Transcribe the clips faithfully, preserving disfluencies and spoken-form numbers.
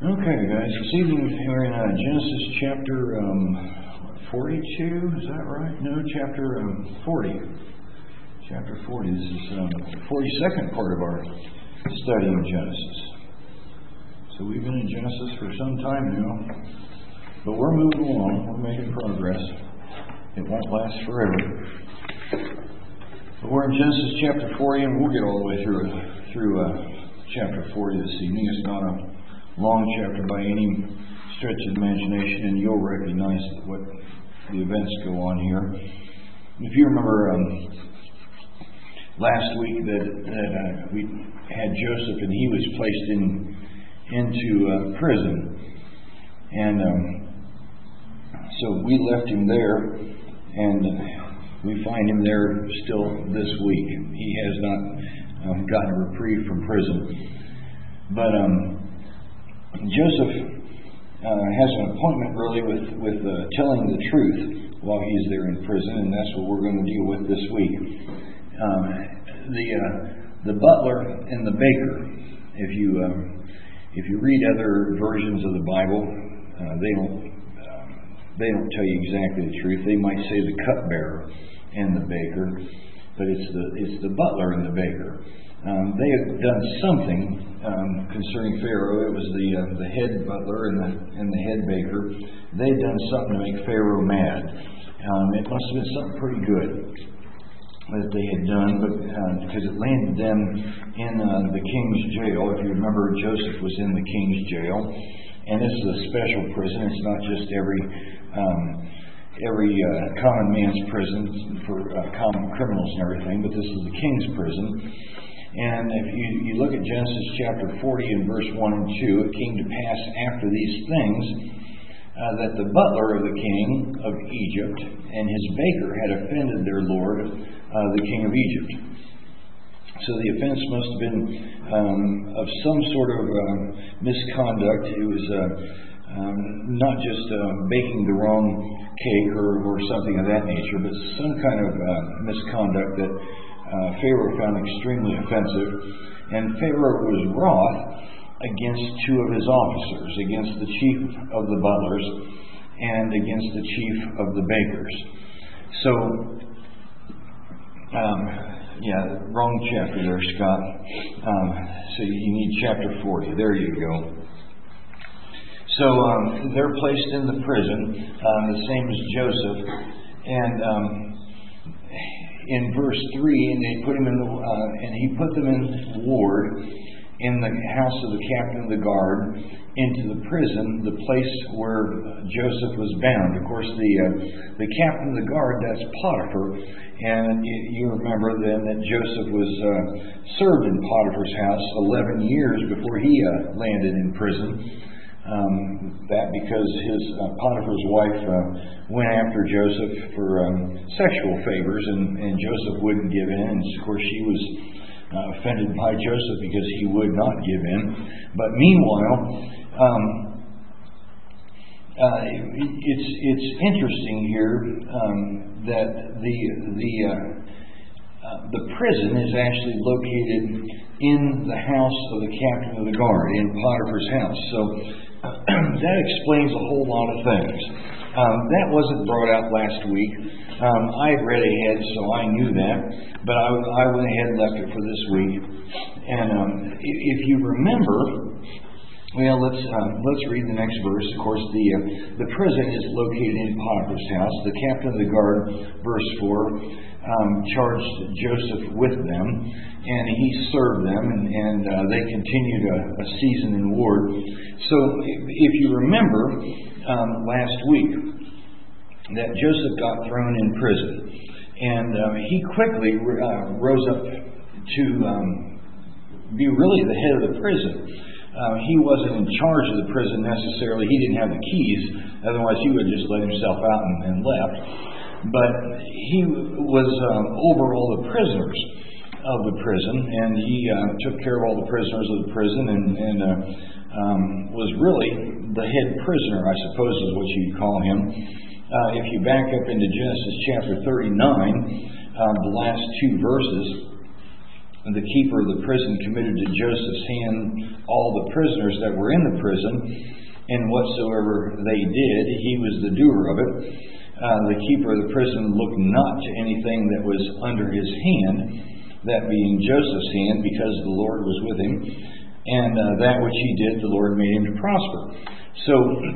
Okay, guys, this evening we're in uh, Genesis chapter um, forty-two, is that right? No, chapter um, forty. Chapter forty. This is um, the forty-second part of our study in Genesis. So we've been in Genesis for some time now, but we're moving along, we're making progress. It won't last forever. But we're in Genesis chapter forty, and we'll get all the way through through uh, chapter forty this evening. It's not a long chapter by any stretch of the imagination, and you'll recognize what the events go on here. If you remember um, last week that, that uh, we had Joseph, and he was placed in into uh, prison, and um, so we left him there, and we find him there still this week. He has not um, gotten a reprieve from prison, but um, Joseph uh, has an appointment really with, with uh, telling the truth while he's there in prison, and that's what we're going to deal with this week. Um, the uh, the butler and the baker, if you um, if you read other versions of the Bible, uh, they don't uh, they don't tell you exactly the truth. They might say the cupbearer and the baker, but it's the it's the butler and the baker. Um, they had done something um, concerning Pharaoh. It was the uh, the head butler and the and the head baker. They had done something to make Pharaoh mad. Um, it must have been something pretty good that they had done, but uh, because it landed them in uh, the king's jail. If you remember, Joseph was in the king's jail, and this is a special prison. It's not just every um, every uh, common man's prison for uh, common criminals and everything, but this is the king's prison. And if you, you look at Genesis chapter forty and verse one and two, it came to pass after these things uh, that the butler of the king of Egypt and his baker had offended their lord, uh, the king of Egypt. So the offense must have been um, of some sort of uh, misconduct. It was uh, um, not just uh, baking the wrong cake or, or something of that nature, but some kind of uh, misconduct that Uh, Pharaoh found extremely offensive, and Pharaoh was wroth against two of his officers, against the chief of the butlers and against the chief of the bakers. So, um, yeah, wrong chapter there, Scott. Um, so you need chapter forty. There you go. So um, they're placed in the prison, um, the same as Joseph, and um, in verse three, and they put him in the, uh, and he put them in ward in the house of the captain of the guard into the prison, the place where Joseph was bound. Of course, the uh, the captain of the guard, that's Potiphar, and you, you remember then that Joseph was uh, served in Potiphar's house eleven years before he uh, landed in prison. Um, that because his uh, Potiphar's wife uh, went after Joseph for um, sexual favors, and, and Joseph wouldn't give in. And of course, she was uh, offended by Joseph because he would not give in. But meanwhile, um, uh, it's it's interesting here um, that the the uh, uh, the prison is actually located in the house of the captain of the guard, in Potiphar's house. So that explains a whole lot of things. Um, that wasn't brought out last week. Um, I had read ahead, so I knew that, but I, I went ahead and left it for this week. And um, if, if you remember, well, let's uh, let's read the next verse. Of course, the uh, the prison is located in Potiphar's house. The captain of the guard, verse four, um, charged Joseph with them, and he served them, and, and uh, they continued a, a season in ward. So, if you remember um, last week, that Joseph got thrown in prison, and um, he quickly uh, rose up to um, be really the head of the prison. Uh, he wasn't in charge of the prison necessarily. He didn't have the keys. Otherwise, he would have just let himself out and, and left. But he was um, over all the prisoners of the prison, and he uh, took care of all the prisoners of the prison, and, and uh, um, was really the head prisoner, I suppose is what you'd call him. Uh, if you back up into Genesis chapter thirty-nine, uh, the last two verses, the keeper of the prison committed to Joseph's hand all the prisoners that were in the prison, and whatsoever they did, he was the doer of it. Uh, the keeper of the prison looked not to anything that was under his hand, that being Joseph's hand, because the Lord was with him, and uh, that which he did, the Lord made him to prosper. So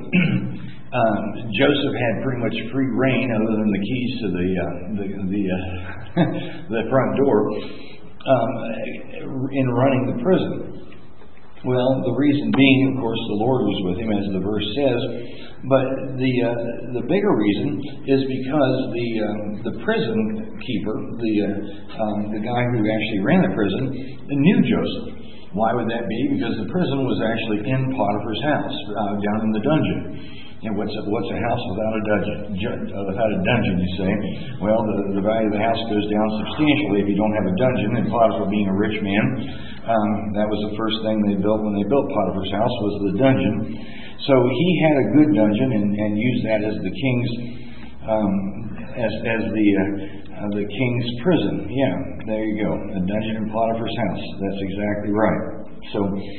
um, Joseph had pretty much free reign, other than the keys to the uh, the the, uh, the front door, um, in running the prison. Well, the reason being, of course, the Lord was with him, as the verse says. But the uh, the bigger reason is because the um, the prison keeper, the uh, um, the guy who actually ran the prison, knew Joseph. Why would that be? Because the prison was actually in Potiphar's house, uh, down in the dungeon. And what's a, what's a house without a dungeon? Ju- uh, without a dungeon, you say? Well, the, the value of the house goes down substantially if you don't have a dungeon. And Potiphar, being a rich man, um, that was the first thing they built when they built Potiphar's house, was the dungeon. So he had a good dungeon, and, and used that as the king's um, as as the uh, uh, the king's prison. Yeah, there you go, a dungeon in Potiphar's house. That's exactly right. So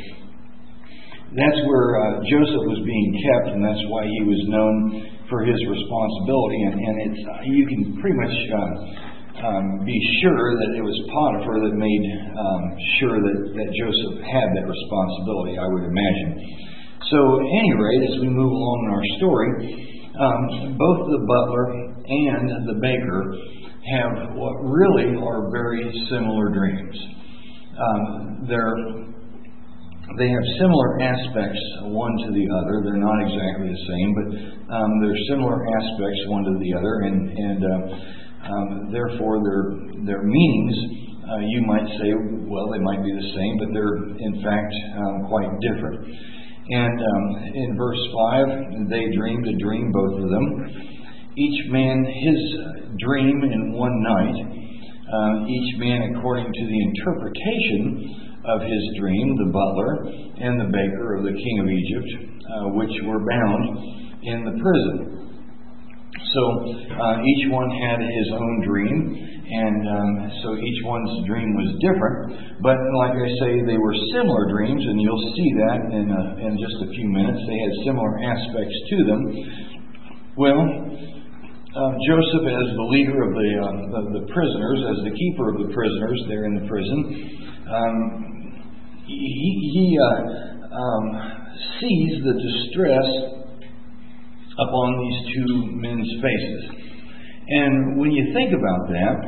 that's where uh, Joseph was being kept, and that's why he was known for his responsibility. And, and it's uh, you can pretty much uh, um, be sure that it was Potiphar that made um, sure that, that Joseph had that responsibility, I would imagine. So, at any rate, as we move along in our story, um, both the butler and the baker have what really are very similar dreams. Um, they're They have similar aspects one to the other. They're not exactly the same, but um, they're similar aspects one to the other, and, and uh, um, therefore their their meanings, uh, you might say, well, they might be the same, but they're in fact um, quite different. And um, in verse five, they dreamed a dream, both of them. Each man his dream in one night, uh, each man according to the interpretation of his dream, the butler and the baker of the king of Egypt, uh, which were bound in the prison. So uh, each one had his own dream, and um, so each one's dream was different. But like I say, they were similar dreams, and you'll see that in a, in just a few minutes. They had similar aspects to them. Well, uh, Joseph, as the leader of the, uh, the the prisoners, as the keeper of the prisoners there in the prison, um, he, he uh, um, sees the distress upon these two men's faces. And when you think about that,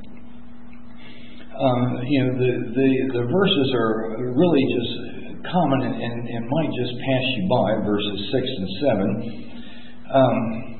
um, you know, the, the, the verses are really just common and, and, and might just pass you by, verses six and seven. Um,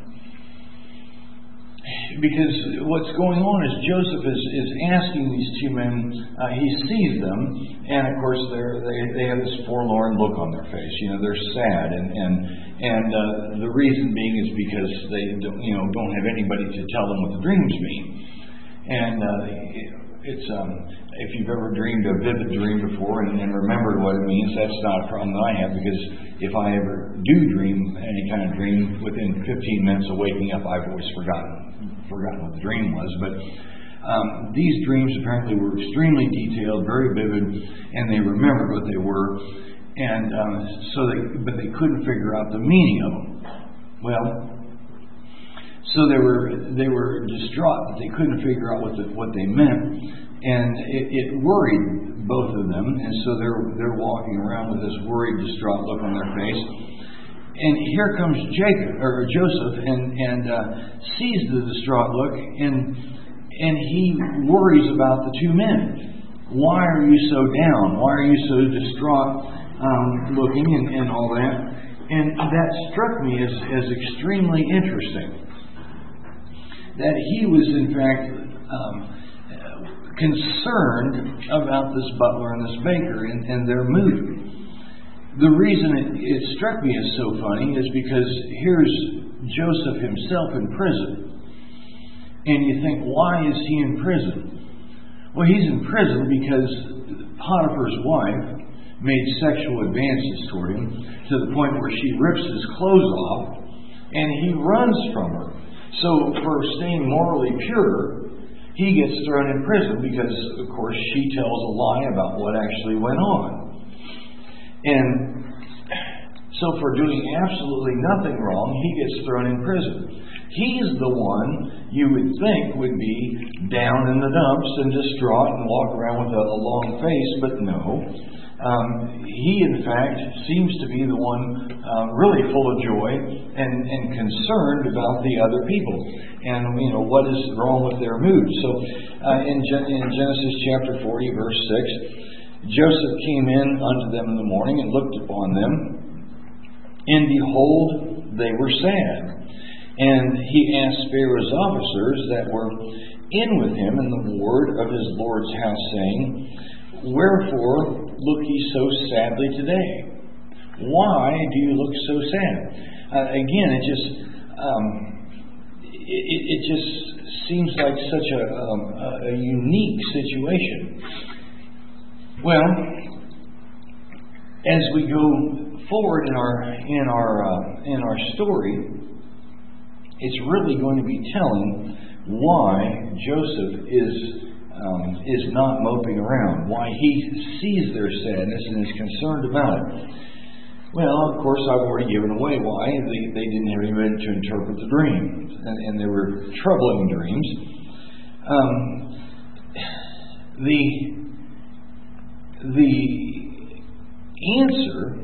Because what's going on is Joseph is, is asking these two men, uh, he sees them, and of course they're, they they have this forlorn look on their face. You know, they're sad, and and and uh, the reason being is because they don't, you know don't have anybody to tell them what the dreams mean. And uh, it's um, if you've ever dreamed a vivid dream before and, and remembered what it means, that's not a problem that I have, because if I ever do dream any kind of dream, within fifteen minutes of waking up, I've always forgotten. forgotten what the dream was, but um, these dreams apparently were extremely detailed, very vivid, and they remembered what they were, and um, so they, but they couldn't figure out the meaning of them. Well, so they were they were distraught that they couldn't figure out what the, what they meant, and it, it worried both of them, and so they're they're walking around with this worried, distraught look on their face. And here comes Jacob or Joseph, and and uh, sees the distraught look, and and he worries about the two men. Why are you so down? Why are you so distraught um, looking, and, and all that? And that struck me as as extremely interesting. That he was in fact um, concerned about this butler and this baker and, and their mood. The reason it, it struck me as so funny is because here's Joseph himself in prison. And you think, why is he in prison? Well, he's in prison because Potiphar's wife made sexual advances toward him to the point where she rips his clothes off and he runs from her. So for staying morally pure, he gets thrown in prison because, of course, she tells a lie about what actually went on. And so for doing absolutely nothing wrong, he gets thrown in prison. He's the one you would think would be down in the dumps and distraught and walk around with a, a long face, but no. Um, he, in fact, seems to be the one uh, really full of joy and, and concerned about the other people and, you know, what is wrong with their mood. So uh, in, Gen- in Genesis chapter forty, verse six, Joseph came in unto them in the morning and looked upon them, and behold, they were sad. And he asked Pharaoh's officers that were in with him in the ward of his Lord's house, saying, Wherefore look ye so sadly today? Why do you look so sad? Uh, again, it just um, it, it just seems like such a, um, a unique situation. Well, as we go forward in our in our uh, in our story, it's really going to be telling why Joseph is um, is not moping around, why he sees their sadness and is concerned about it. Well, of course, I've already given away why. They, they didn't have anybody to interpret the dream, and, and they were troubling dreams. Um, the the answer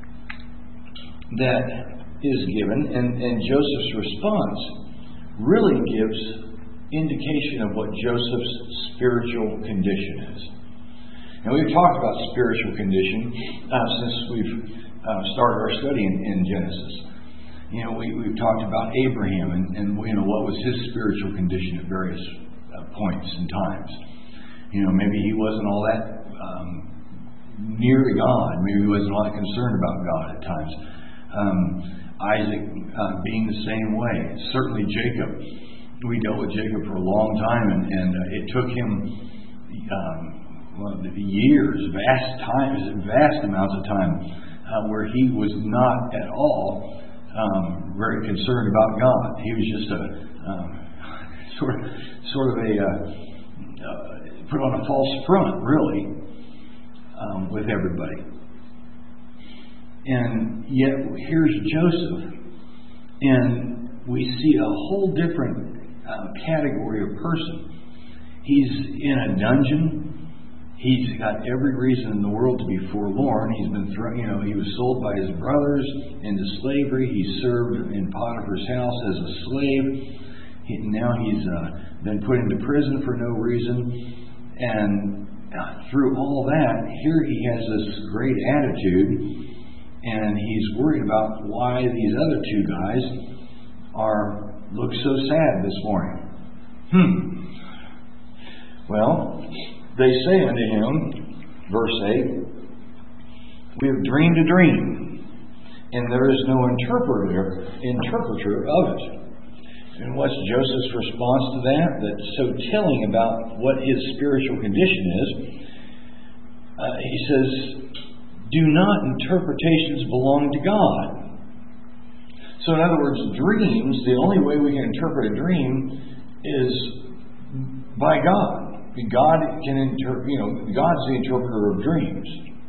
that is given, and, and Joseph's response really gives indication of what Joseph's spiritual condition is. Now, we've talked about spiritual condition uh, since we've uh, started our study in, in Genesis. You know, we, we've talked about Abraham and, and you know what was his spiritual condition at various uh, points and times. You know, maybe he wasn't all that um, near to God. Maybe he wasn't all that concerned about God at times. Um, Isaac uh, being the same way. Certainly Jacob. We dealt with Jacob for a long time, and, and uh, it took him um, well, years, vast times, vast amounts of time, uh, where he was not at all um, very concerned about God. He was just a um, sort of, sort of a uh, uh, put on a false front, really, um, with everybody. And yet, here's Joseph, and we see a whole different uh, category of person. He's in a dungeon. He's got every reason in the world to be forlorn. He's been thrown, you know, he was sold by his brothers into slavery. He served in Potiphar's house as a slave. He, now he's uh, been put into prison for no reason. And uh, through all that, here he has this great attitude. And he's worried about why these other two guys are look so sad this morning. Hmm. Well, they say unto him, verse eight, We have dreamed a dream, and there is no interpreter interpreter of it. And what's Joseph's response to that? That's so telling about what his spiritual condition is. Uh, he says, Do not interpretations belong to God? So in other words, dreams, the only way we can interpret a dream is by God. God can interpret, you know, God's the interpreter of dreams.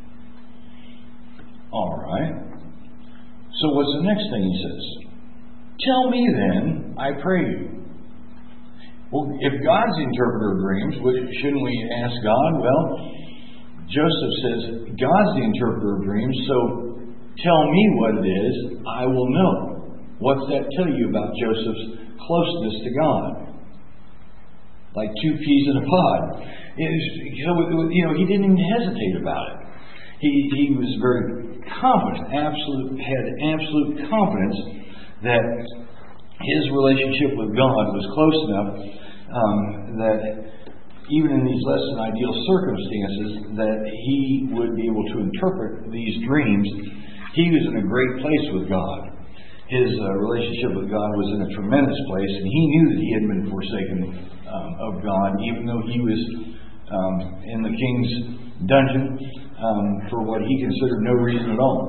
All right. So what's the next thing he says? Tell me then, I pray you. Well, if God's the interpreter of dreams, shouldn't we ask God? Well, Joseph says, God's the interpreter of dreams, so tell me what it is, I will know. What's that tell you about Joseph's closeness to God? Like two peas in a pod. So, you know, he didn't even hesitate about it. He he was very confident, absolute had absolute confidence that his relationship with God was close enough um, that even in these less than ideal circumstances, that he would be able to interpret these dreams. He was in a great place with God. His uh, relationship with God was in a tremendous place, and he knew that he had been forsaken um, of God, even though he was um, in the king's dungeon um, for what he considered no reason at all.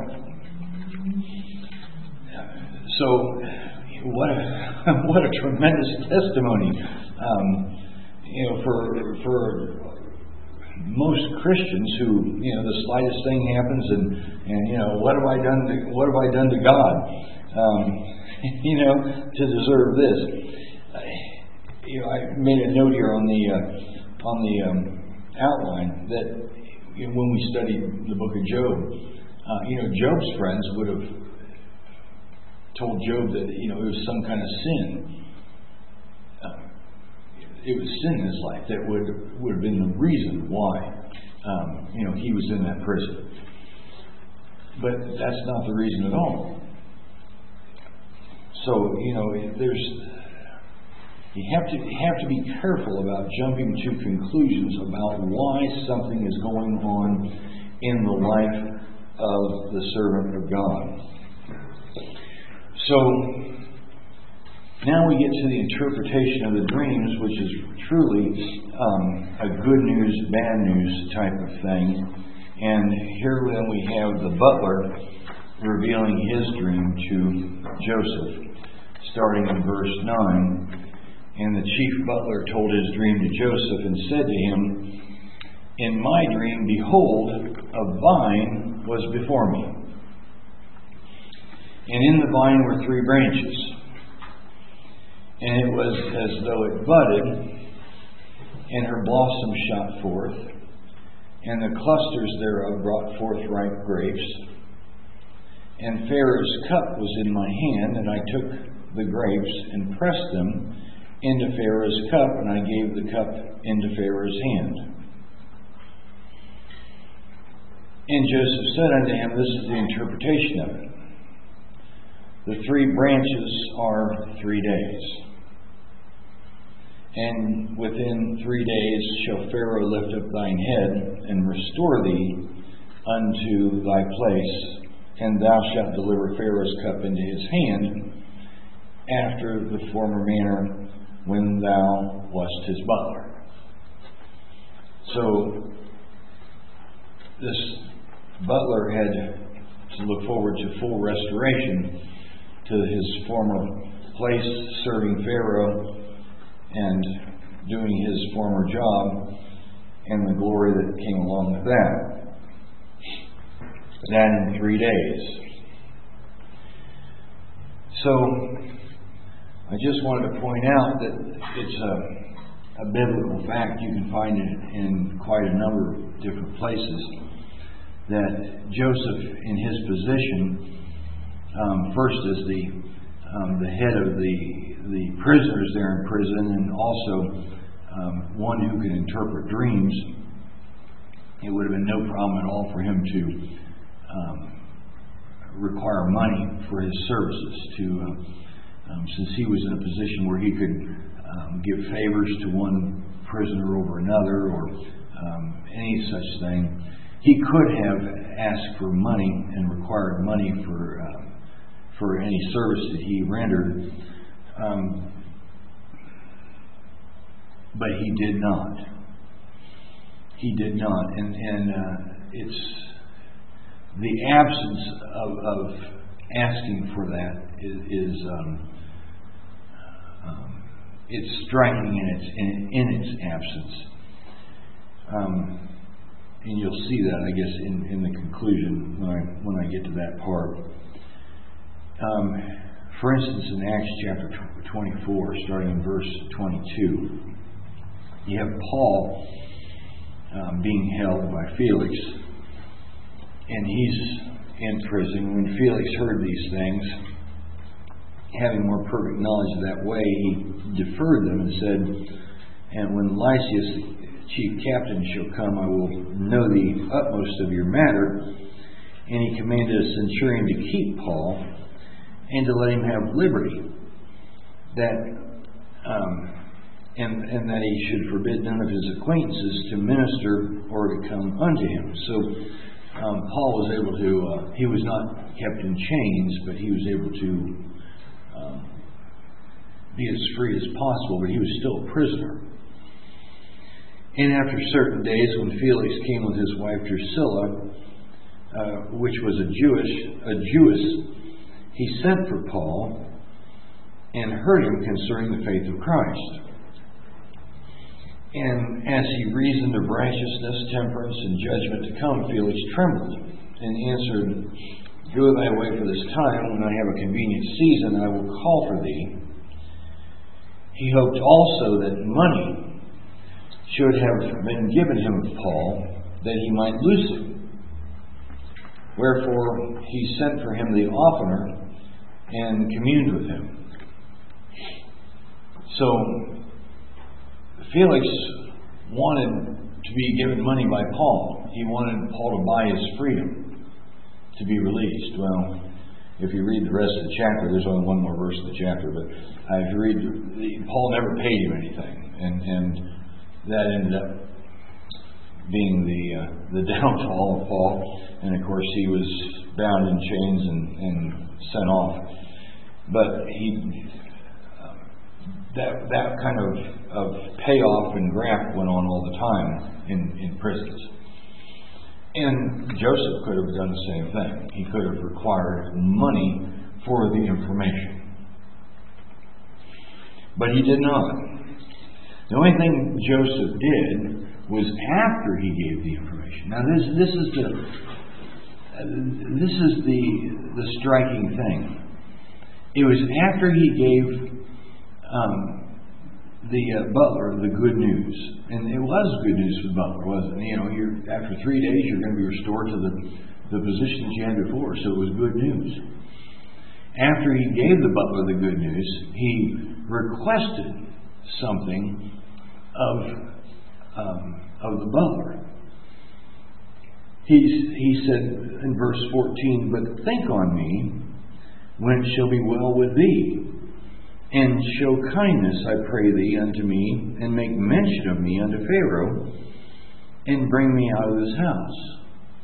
So, what a what a tremendous testimony! Um, you know, for for most Christians who, you know, the slightest thing happens, and and you know, what have I done? To, what have I done to God? Um, you know, to deserve this. You know, I made a note here on the uh, on the um, outline that you know, when we studied the book of Job, uh, you know, Job's friends would have told Job that, you know, it was some kind of sin. Uh, it was sin in his life that would would have been the reason why um, you know, he was in that prison. But that's not the reason at all. So, you know, there's you have to you have to be careful about jumping to conclusions about why something is going on in the life of the servant of God. So now we get to the interpretation of the dreams, which is truly um, a good news, bad news type of thing. And here then we have the butler revealing his dream to Joseph, starting in verse nine. And the chief butler told his dream to Joseph and said to him, "In my dream, behold, a vine was before me. And in the vine were three branches. And it was as though it budded, and her blossom shot forth, and the clusters thereof brought forth ripe grapes. And Pharaoh's cup was in my hand, and I took the grapes and pressed them into Pharaoh's cup, and I gave the cup into Pharaoh's hand." And Joseph said unto him, this is the interpretation of it: "The three branches are three days. And within three days shall Pharaoh lift up thine head, and restore thee unto thy place, and thou shalt deliver Pharaoh's cup into his hand, after the former manner when thou wast his butler." So this butler had to look forward to full restoration to his former place, serving Pharaoh and doing his former job, and the glory that came along with that. That in three days. So I just wanted to point out that it's a, a biblical fact. You can find it in quite a number of different places, that Joseph, in his position, um, first as the um, the head of the the prisoners there in prison, and also um, one who could interpret dreams, it would have been no problem at all for him to um, require money for his services. To uh, um, since he was in a position where he could um, give favors to one prisoner over another, or um, any such thing, he could have asked for money and required money for uh, for any service that he rendered, um, but he did not. He did not, and and uh, it's the absence of, of asking for that is, is um, um, it's striking in its in, in its absence. Um, And you'll see that, I guess, in, in the conclusion when I when I get to that part. Um, for instance, in Acts chapter twenty-four, starting in verse twenty-two, you have Paul um, being held by Felix, and he's in prison. When Felix heard these things, having more perfect knowledge of that way, he deferred them and said, "And when Lysias, chief captain, shall come, I will know the utmost of your matter." And he commanded a centurion to keep Paul and to let him have liberty, that um, and and that he should forbid none of his acquaintances to minister or to come unto him. So um, Paul was able to. Uh, he was not kept in chains, but he was able to um, be as free as possible. But he was still a prisoner. And after certain days, when Felix came with his wife Drusilla, uh, which was a Jewish, a Jewess, he sent for Paul and heard him concerning the faith of Christ. And as he reasoned of righteousness, temperance, and judgment to come, Felix trembled and answered, Go thy way for this time. When I have a convenient season, I will call for thee. He hoped also that money should have been given him of Paul, that he might loose him. Wherefore he sent for him the oftener and communed with him. So Felix wanted to be given money by Paul. He wanted Paul to buy his freedom, to be released. Well, if you read the rest of the chapter, there's only one more verse of the chapter, but uh, if you read, the, Paul never paid him anything, and and that ended up being the uh, the downfall of Paul. And of course, he was bound in chains and, and sent off. But he uh, that that kind of of payoff and graft went on all the time in, in prisons. And Joseph could have done the same thing. He could have required money for the information. But he did not. The only thing Joseph did was after he gave the information. Now this this is the uh, this is the the striking thing. It was after he gave um, the uh, butler the good news, and it was good news for the butler, wasn't it? You know, you're, after three days you're going to be restored to the the position that you had before, so it was good news. After he gave the butler the good news, he requested something of um, of the butler. He he said in verse fourteen, "But think on me when it shall be well with thee, and show kindness, I pray thee, unto me, and make mention of me unto Pharaoh, and bring me out of this house."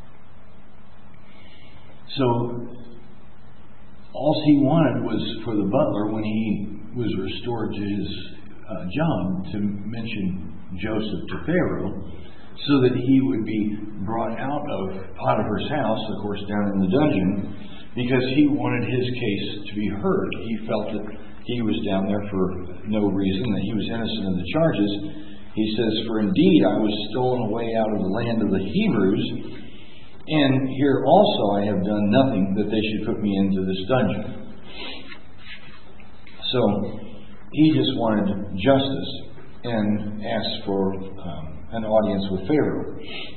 So all he wanted was for the butler, when he was restored to his uh, job, to mention Joseph to Pharaoh, so that he would be brought out of Potiphar's house, of course down in the dungeon, because he wanted his case to be heard. He felt that he was down there for no reason, that he was innocent of the charges. He says, "For indeed I was stolen away out of the land of the Hebrews, and here also I have done nothing that they should put me into this dungeon." So he just wanted justice and asked for um, an audience with Pharaoh.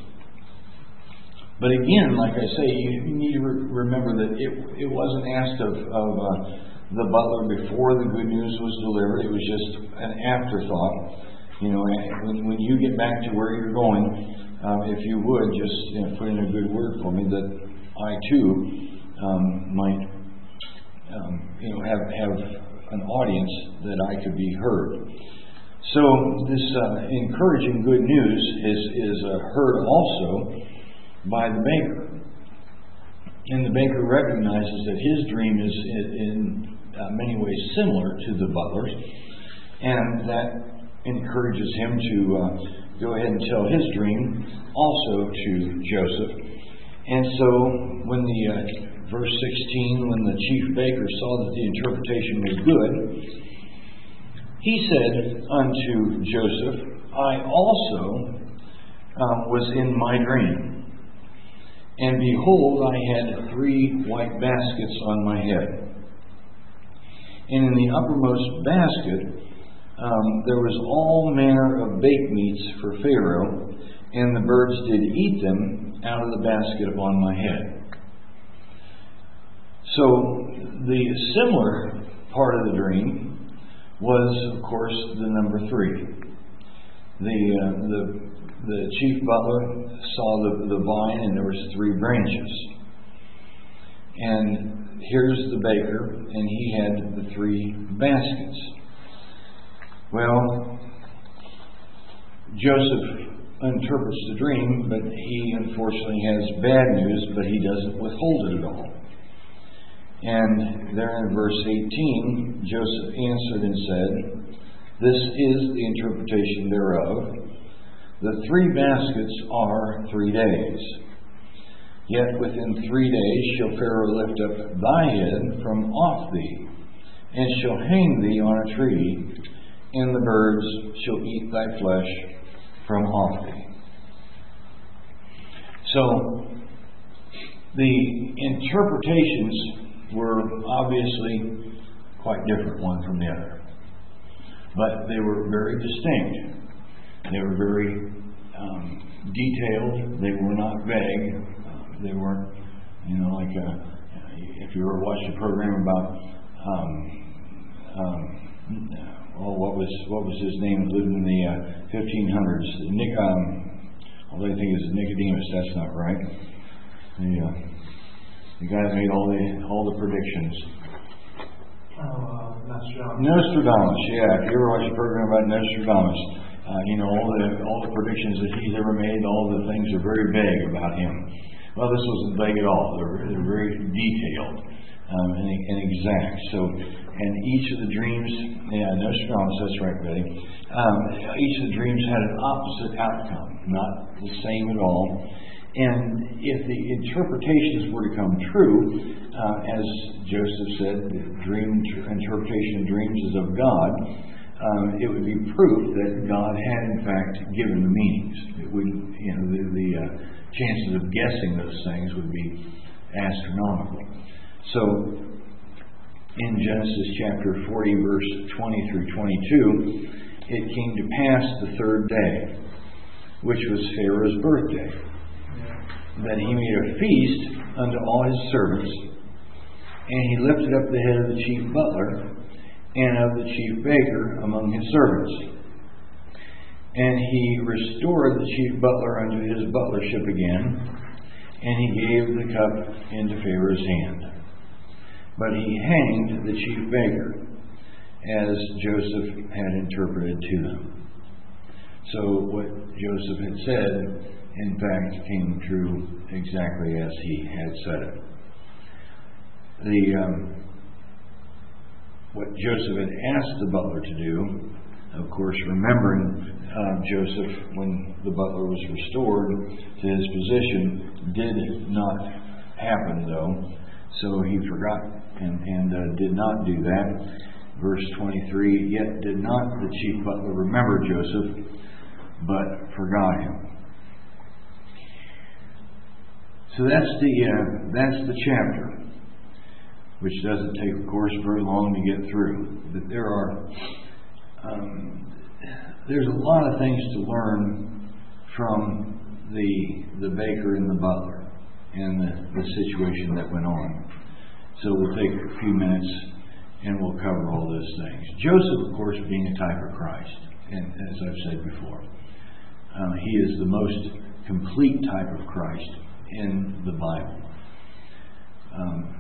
But again, like I say, you need to re- remember that it, it wasn't asked of, of uh, the butler before the good news was delivered. It was just an afterthought. You know, when, when you get back to where you're going, um, if you would just you know, put in a good word for me, that I too um, might, um, you know, have have an audience that I could be heard. So this uh, encouraging good news is is uh, heard also by the baker, and the baker recognizes that his dream is in, in uh, many ways similar to the butler's, and that encourages him to uh, go ahead and tell his dream also to Joseph. And so when the uh, verse sixteen, when the chief baker saw that the interpretation was good, he said unto Joseph, "I also um, was in my dream, and behold, I had three white baskets on my head. And in the uppermost basket um, there was all manner of baked meats for Pharaoh, and the birds did eat them out of the basket upon my head." So the similar part of the dream was, of course, the number three. The uh, the the chief butler saw the, the vine, and there was three branches. And here's the baker, and he had the three baskets. Well, Joseph interprets the dream, but he unfortunately has bad news, but he doesn't withhold it at all. And there in verse eighteen, Joseph answered and said, "This is the interpretation thereof. The three baskets are three days. Yet within three days shall Pharaoh lift up thy head from off thee, and shall hang thee on a tree, and the birds shall eat thy flesh from off thee. So, the interpretations were obviously quite different one from the other. But they were very distinct. They were very um, detailed. They were not vague. Uh, they weren't, you know, like a, if you ever watched a program about, um, um, oh, what was what was his name? Lived in the uh, fifteen hundreds. Nick, um, all I think is Nicodemus. That's not right. The uh, the guy that made all the all the predictions. Oh, uh, Nostradamus. Nostradamus, yeah. If you ever watch a program about Nostradamus, uh, you know, all the all the predictions that he's ever made, all the things are very vague about him. Well, this wasn't vague at all. They're, they're very detailed um, and, and exact. So, and each of the dreams, yeah, Nostradamus, that's right, Betty. Um, each of the dreams had an opposite outcome, not the same at all. And if the interpretations were to come true, uh, as Joseph said, dream interpretation of dreams is of God, um, it would be proof that God had in fact given the meanings. It would, you know, the, the uh, chances of guessing those things would be astronomical. So, in Genesis chapter forty, verse twenty through twenty-two, it came to pass the third day, which was Pharaoh's birthday, that he made a feast unto all his servants, and he lifted up the head of the chief butler and of the chief baker among his servants. And he restored the chief butler unto his butlership again, and he gave the cup into Pharaoh's hand. But he hanged the chief baker, as Joseph had interpreted to them. So what Joseph had said, in fact, came true exactly as he had said it. The um, what Joseph had asked the butler to do, of course, remembering uh, Joseph when the butler was restored to his position, did not happen, though. So he forgot and, and uh, did not do that. Verse twenty-three, yet did not the chief butler remember Joseph, but forgot him. So that's the uh, that's the chapter, which doesn't take, of course, very long to get through. But there are um, there's a lot of things to learn from the the baker and the butler and the, the situation that went on. So we'll take a few minutes and we'll cover all those things. Joseph, of course, being a type of Christ, and as I've said before, uh, he is the most complete type of Christ in the Bible. Um,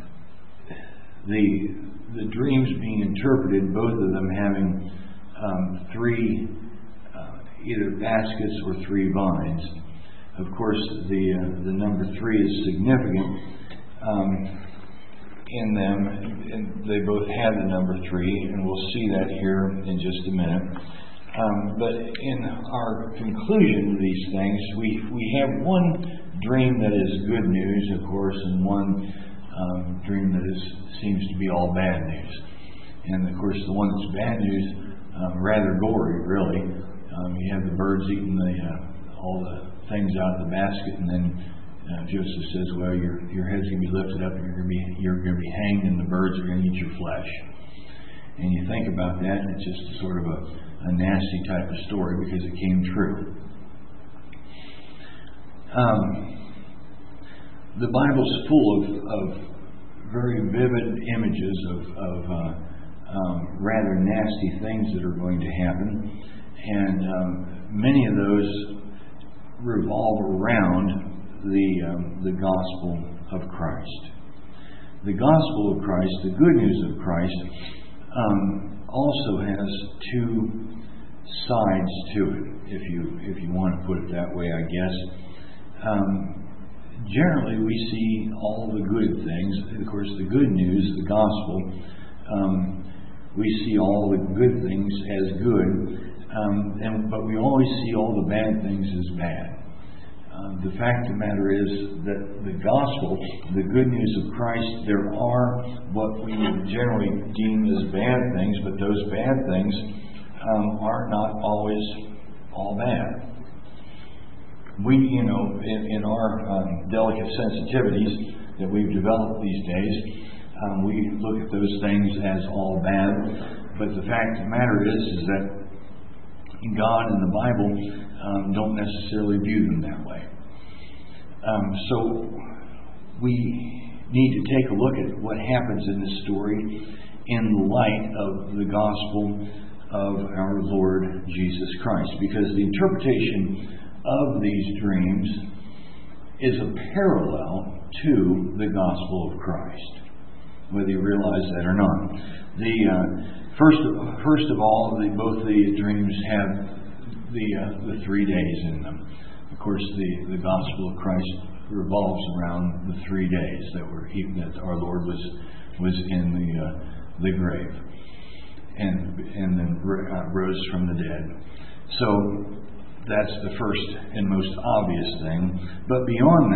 the the dreams being interpreted, both of them having um, three uh, either baskets or three vines. Of course, the uh, the number three is significant um, in them, and they both have the number three, and we'll see that here in just a minute. Um, but in our conclusion to these things, we we have one dream that is good news, of course, and one um, dream that is seems to be all bad news. And of course, the one that's bad news, um, rather gory, really. Um, you have the birds eating the uh, all the things out of the basket, and then uh, Joseph says, "Well, your your head's going to be lifted up, and you're going to be you're going to be hanged, and the birds are going to eat your flesh." And you think about that, and it's just sort of a, a nasty type of story because it came true. Um, the Bible's full of, of very vivid images of, of uh, um, rather nasty things that are going to happen, and um, many of those revolve around the um, the gospel of Christ. The gospel of Christ, the good news of Christ, um, also has two sides to it, if you if you want to put it that way, I guess. Um, generally, we see all the good things. Of course, the good news, the gospel, um, we see all the good things as good, um, and but we always see all the bad things as bad. Uh, the fact of the matter is that the gospel, the good news of Christ, there are what we would generally deem as bad things, but those bad things um, are not always all bad. we, you know, in, in our um, delicate sensitivities that we've developed these days, um, we look at those things as all bad. But the fact of the matter is, is that God and the Bible um, don't necessarily view them that way. Um, so we need to take a look at what happens in this story in light of the gospel of our Lord Jesus Christ, because the interpretation of these dreams is a parallel to the gospel of Christ, whether you realize that or not. The uh, first, first of all, the, both the dreams have the uh, the three days in them. Of course, the, the gospel of Christ revolves around the three days that were he, that our Lord was was in the uh, the grave and and then uh, rose from the dead. So that's the first and most obvious thing. But beyond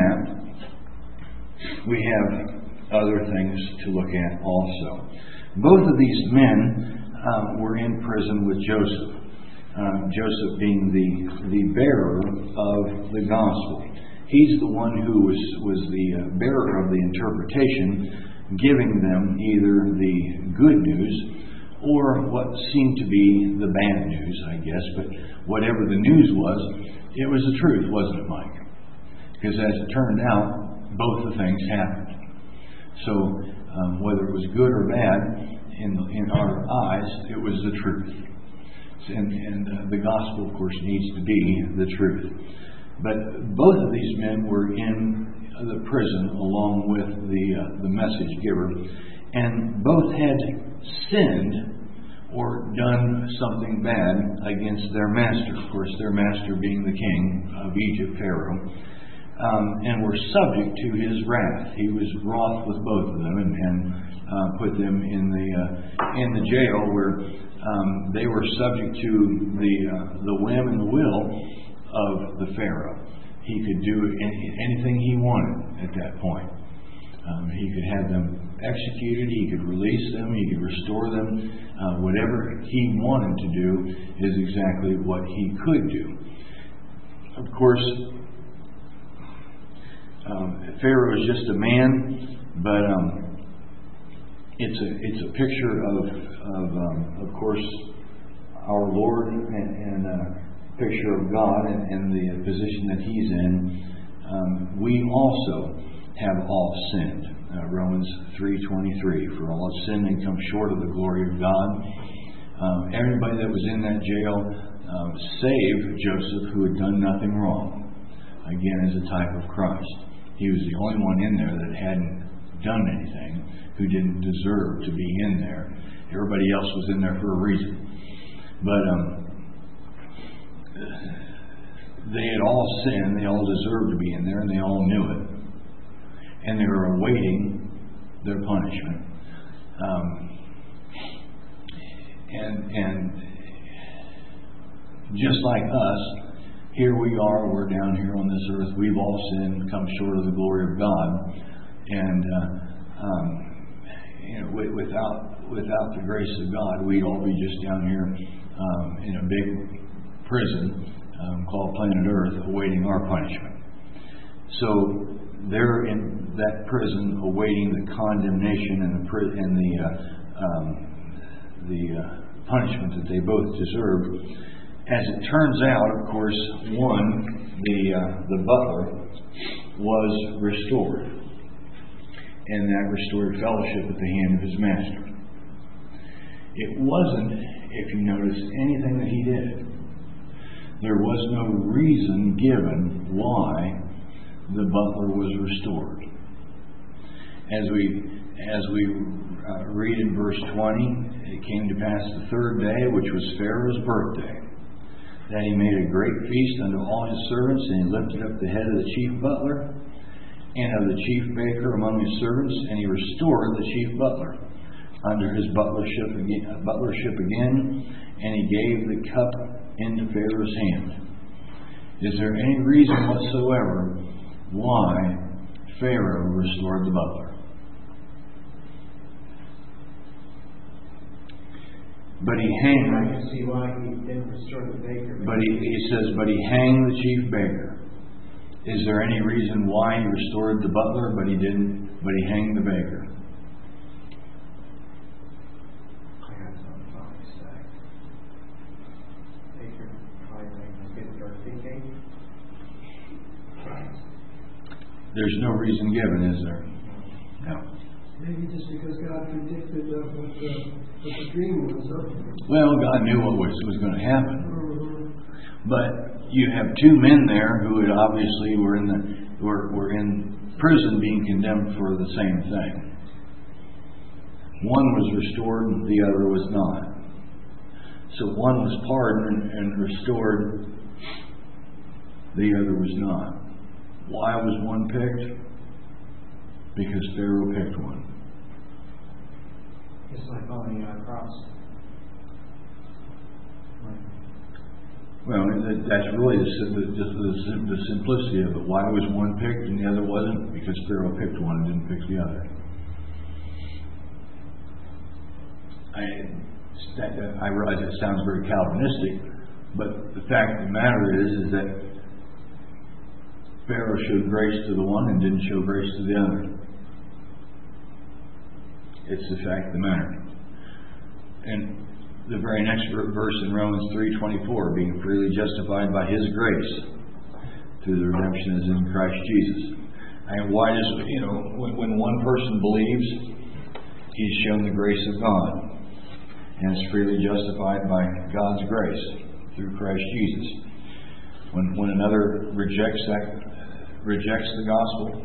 that, we have other things to look at also. Both of these men um, were in prison with Joseph. Um, Joseph being the the bearer of the gospel. He's the one who was, was the uh, bearer of the interpretation, giving them either the good news or what seemed to be the bad news, I guess. But whatever the news was, it was the truth, wasn't it, Mike? Because as it turned out, both the things happened. So um, whether it was good or bad, in, in our eyes, it was the truth. And, and uh, the gospel, of course, needs to be the truth. But both of these men were in the prison along with the uh, the message giver, and both had sinned or done something bad against their master. Of course, their master being the king of Egypt, Pharaoh, um, and were subject to his wrath. He was wroth with both of them and, and uh, put them in the uh, in the jail where um, they were subject to the uh, the whim and the will of the Pharaoh. He could do any, anything he wanted at that point. Um, he could have them executed, he could release them, he could restore them. Uh, whatever he wanted to do is exactly what he could do. Of course, um, Pharaoh is just a man, but um, it's a it's a picture of of um, of course our Lord and, and uh, picture of God and, and the position that He's in. Um, we also have all sinned. Uh, Romans three twenty-three. For all have sinned and come short of the glory of God. Um, everybody that was in that jail, um, save Joseph, who had done nothing wrong. Again, as a type of Christ. He was the only one in there that hadn't done anything, who didn't deserve to be in there. Everybody else was in there for a reason. But um, they had all sinned, they all deserved to be in there, and they all knew it. And they were awaiting their punishment. Um, and and just like us, here we are, we're down here on this earth, we've all sinned, come short of the glory of God. And uh, um, you know, without without the grace of God, we'd all be just down here um, in a big prison um, called planet Earth, awaiting our punishment. So they're in that prison, awaiting the condemnation and the pri- and the uh, um, the uh, punishment that they both deserve. As it turns out, of course, one, the uh, the butler, was restored, and that restored fellowship at the hand of his master. It wasn't, if you notice, anything that he did. There was no reason given why the butler was restored. As we as we uh, read in verse twenty, it came to pass the third day, which was Pharaoh's birthday, that he made a great feast unto all his servants, and he lifted up the head of the chief butler and of the chief baker among his servants, and he restored the chief butler under his butlership again, butlership again, and he gave the cup into Pharaoh's hand. Is there any reason whatsoever why Pharaoh restored the butler? But he hanged. I can see why he didn't restore the baker. But he, he says, but he hanged the chief baker. Is there any reason why he restored the butler, but he didn't, but he hanged the baker? I got something to say. Baker probably get your thinking. There's no reason given, is there? No. Maybe just because God predicted uh, what, the, what the dream was. Huh? Well, God knew what was, was going to happen. Mm-hmm. But you have two men there who had obviously were in the were, were in prison being condemned for the same thing. One was restored, the other was not. So one was pardoned and restored, the other was not. Why was one picked? Because Pharaoh picked one. It's like on the uh, cross. Well, that's really the, the, the, the simplicity of it. Why was one picked and the other wasn't? Because Pharaoh picked one and didn't pick the other. I, I realize it sounds very Calvinistic, but the fact of the matter is, is that Pharaoh showed grace to the one and didn't show grace to the other. It's the fact of the matter. And the very next verse in Romans three twenty-four, being freely justified by His grace through the redemption is in Christ Jesus. And why does, you know, when, when one person believes, he's shown the grace of God and is freely justified by God's grace through Christ Jesus. When when another rejects that, rejects the gospel,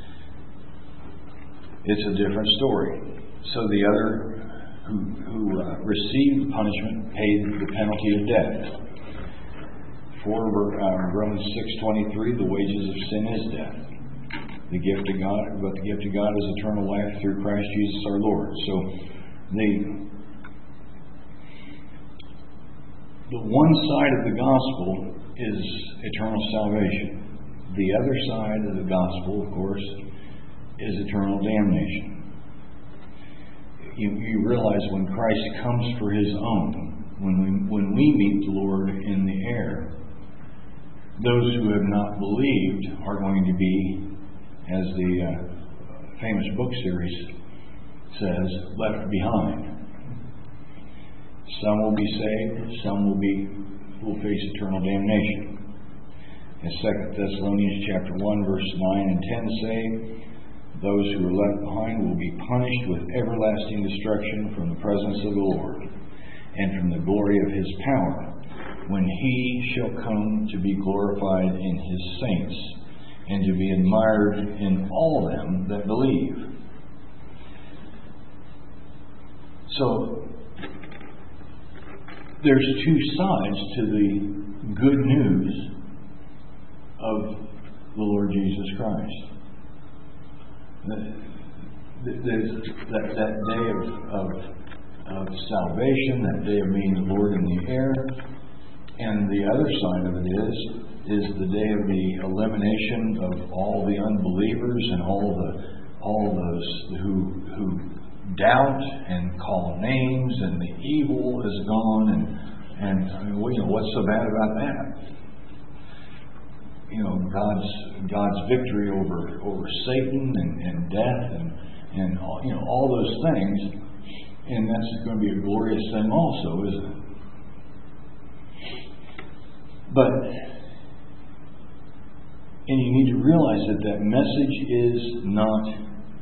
it's a different story. So the other who, who uh, received punishment paid the penalty of death. For uh, Romans six twenty-three, the wages of sin is death. The gift of God, but the gift of God is eternal life through Christ Jesus our Lord. So the the one side of the gospel is eternal salvation. The other side of the gospel, of course, is eternal damnation. You, you realize when Christ comes for His own, when we when we meet the Lord in the air, those who have not believed are going to be, as the uh, famous book series says, left behind. Some will be saved, some will be will face eternal damnation. As Second Thessalonians chapter one, verse nine and ten say, those who are left behind will be punished with everlasting destruction from the presence of the Lord and from the glory of His power, when He shall come to be glorified in His saints and to be admired in all them that believe. So, there's two sides to the good news of the Lord Jesus Christ. There's that, that day of, of, of salvation, that day of meeting the Lord in the air, and the other side of it is is the day of the elimination of all the unbelievers and all the all those who who doubt and call names, and the evil is gone, and and I mean, well, you know, what's so bad about that? You know, God's God's victory over over Satan and, and death and and all, you know, all those things, and that's going to be a glorious thing also, isn't it? But and you need to realize that that message is not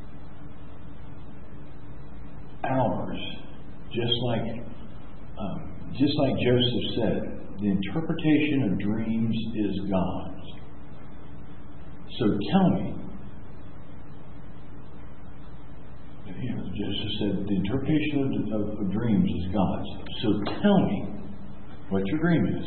ours. Just like um, just like Joseph said, the interpretation of dreams is God's. So tell me, you know, Joseph said, the interpretation of, of, of dreams is God's. So tell me what your dream is.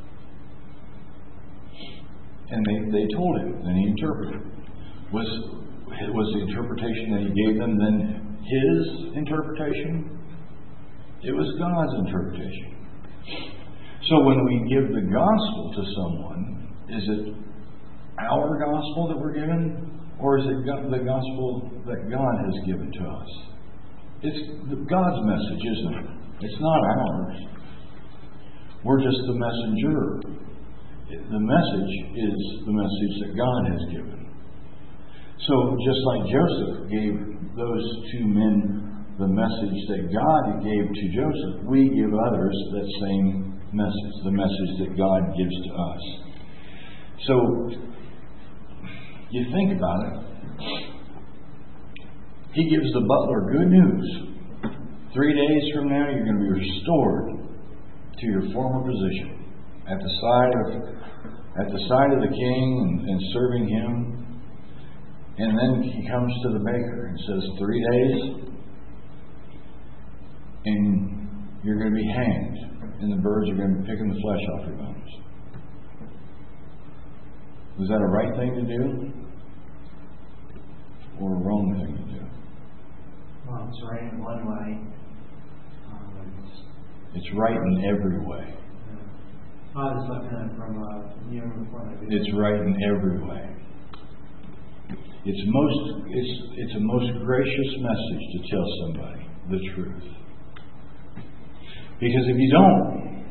And they, they told him, and he interpreted. Was, was the interpretation that he gave them then his interpretation? It was God's interpretation. So when we give the gospel to someone, is it our gospel that we're given, or is it the gospel that God has given to us? It's God's message, isn't it? It's not ours. We're just the messenger. The message is the message that God has given. So just like Joseph gave those two men the message that God gave to Joseph, we give others that same message, the message that God gives to us. So you think about it. He gives the butler good news. Three days from now, you're going to be restored to your former position at the side of at the side of the king and, and serving him. And then he comes to the baker and says, three days, and you're going to be hanged, and the birds are going to be picking the flesh off your bones. Was that a right thing to do, or a wrong thing to do? Well, it's right in one way. Um, it's, it's right in every way. I was looking at it from a human point of view. It's right in every way. It's most it's it's a most gracious message to tell somebody the truth. Because if you don't,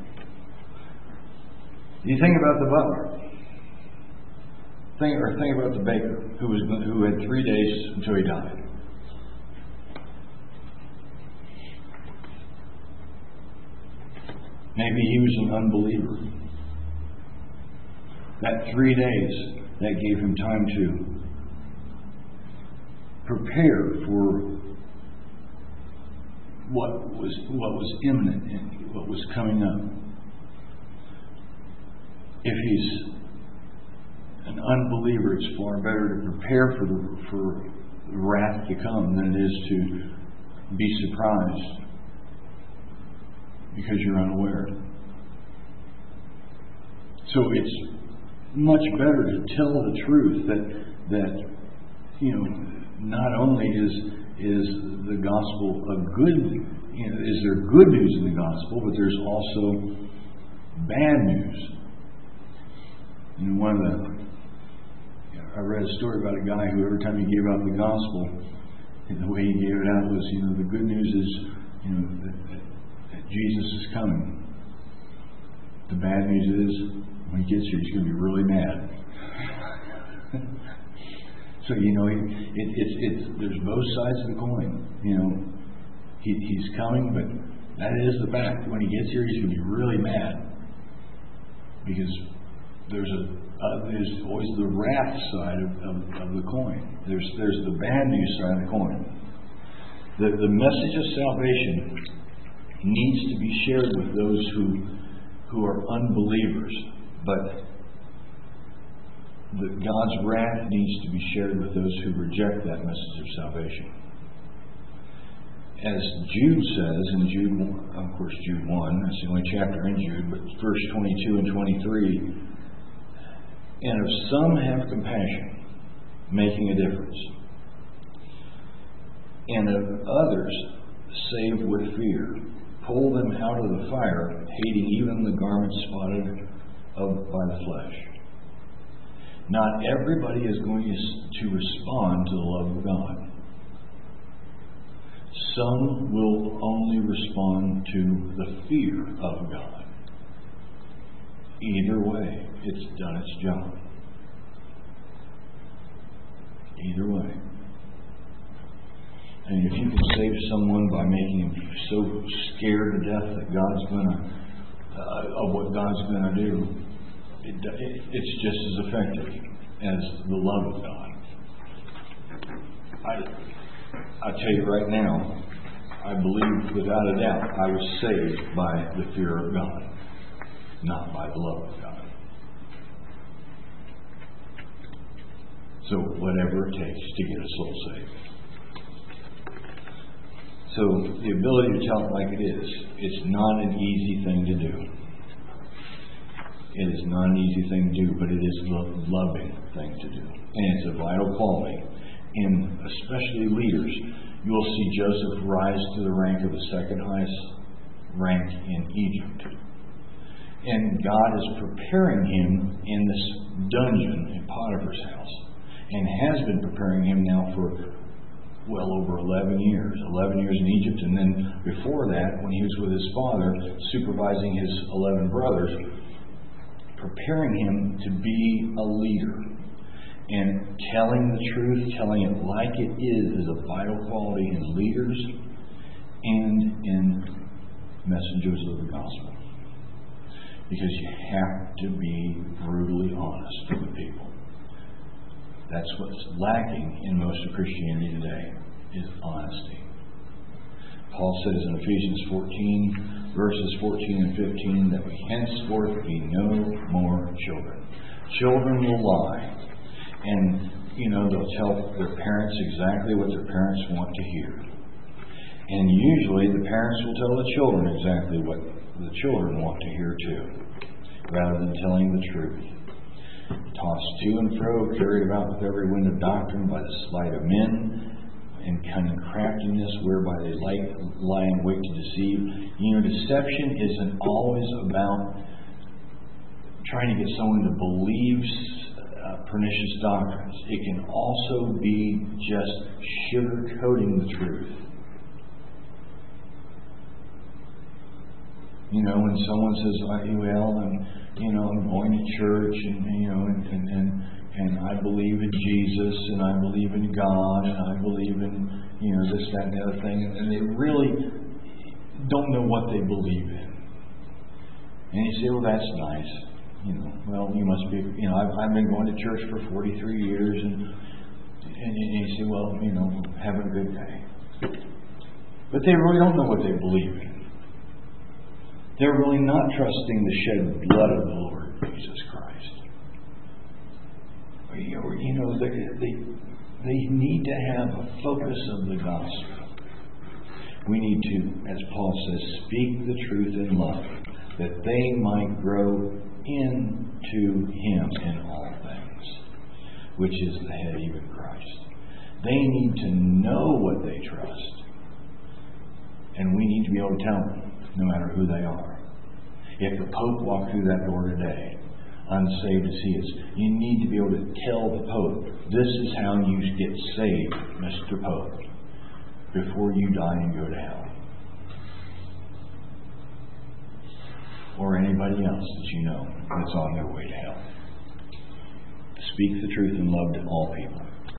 you think about the butler. Think or think about the baker who was who had three days until he died. Maybe he was an unbeliever. That three days, that gave him time to prepare for what was what was imminent and what was coming up. If he's an unbeliever, it's far better to prepare for the for the wrath to come than it is to be surprised because you're unaware. So it's much better to tell the truth that that you know not only is is the gospel a good you know is there good news in the gospel, but there's also bad news. And one of the I read a story about a guy who every time he gave out the gospel, the way he gave it out was, you know, the good news is, you know, that, that, that Jesus is coming. The bad news is, when he gets here, he's going to be really mad. So, you know, it, it, it's it's there's both sides of the coin. You know, he, he's coming, but that is the fact. When he gets here, he's going to be really mad because there's a uh, there's always the wrath side of, of, of the coin. There's there's the bad news side of the coin. The the message of salvation needs to be shared with those who who are unbelievers, but the, God's wrath needs to be shared with those who reject that message of salvation. As Jude says in Jude, of course, Jude one, that's the only chapter in Jude, but verse twenty-two and twenty-three. And if some have compassion, making a difference, and of others save with fear, pull them out of the fire, hating even the garment spotted of, by the flesh. Not everybody is going to, to respond to the love of God. Some will only respond to the fear of God. Either way, it's done its job. Either way. And if you can save someone by making him so scared to death that God's gonna uh, of what God's gonna do, it, it, it's just as effective as the love of God. I I tell you right now, I believe without a doubt I was saved by the fear of God, not by the love of God. So whatever it takes to get a soul saved. So the ability to tell it like it is, it's not an easy thing to do. It is not an easy thing to do, but it is a loving thing to do. And it's a vital quality. In especially leaders, you will see Joseph rise to the rank of the second highest rank in Egypt. And God is preparing him in this dungeon in Potiphar's house. And has been preparing him now for well over eleven years. eleven years in Egypt, and then before that, when he was with his father, supervising his eleven brothers, preparing him to be a leader. And telling the truth, telling it like it is, is a vital quality in leaders and in messengers of the gospel. Because you have to be brutally honest with people. That's what's lacking in most of Christianity today, is honesty. Paul says in Ephesians fourteen, verses fourteen and fifteen, that we henceforth be no more children. Children will lie. And, you know, they'll tell their parents exactly what their parents want to hear. And usually the parents will tell the children exactly what the children want to hear too, rather than telling the truth. Tossed to and fro, carried about with every wind of doctrine by the sleight of men, and cunning craftiness, whereby they lie in wait to deceive. You know, deception isn't always about trying to get someone to believe uh, pernicious doctrines. It can also be just sugarcoating the truth. You know, when someone says, well, I'm, you know, I'm going to church, and you know, and, and, and and I believe in Jesus, and I believe in God, and I believe in, you know, this, that, and the other thing, and they really don't know what they believe in. And you say, well, that's nice. You know, well, you must be, you know, I've, I've been going to church for forty-three years, and, and, and you say, well, you know, have a good day. But they really don't know what they believe in. They're really not trusting the shed blood of the Lord Jesus Christ. You know, they, they, they need to have a focus of the gospel. We need to, as Paul says, speak the truth in love, that they might grow into Him in all things, which is the head, even Christ. They need to know what they trust. And we need to be able to tell them, no matter who they are. If the Pope walked through that door today, unsaved as he is, you need to be able to tell the Pope, this is how you get saved, Mister Pope, before you die and go to hell. Or anybody else that you know that's on their way to hell. Speak the truth in love to all people.